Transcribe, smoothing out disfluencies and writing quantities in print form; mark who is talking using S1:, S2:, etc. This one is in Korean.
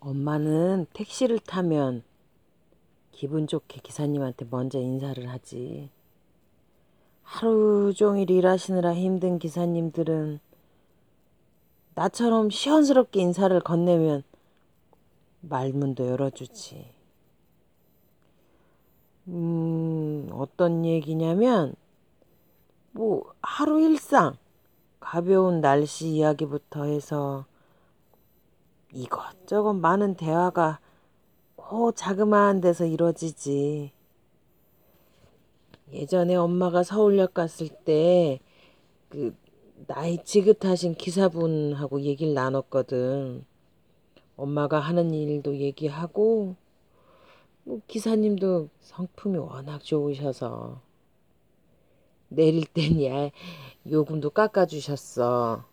S1: 엄마는 택시를 타면 기분 좋게 기사님한테 먼저 인사를 하지. 하루 종일 일하시느라 힘든 기사님들은 나처럼 시원스럽게 인사를 건네면 말문도 열어주지. 어떤 얘기냐면, 하루 일상, 가벼운 날씨 이야기부터 해서 이것저것 많은 대화가 그 자그마한 데서 이루어지지. 예전에 엄마가 서울역 갔을 때 그 나이 지긋하신 기사분하고 얘기를 나눴거든. 엄마가 하는 일도 얘기하고 기사님도 성품이 워낙 좋으셔서 내릴 땐 요금도 깎아주셨어.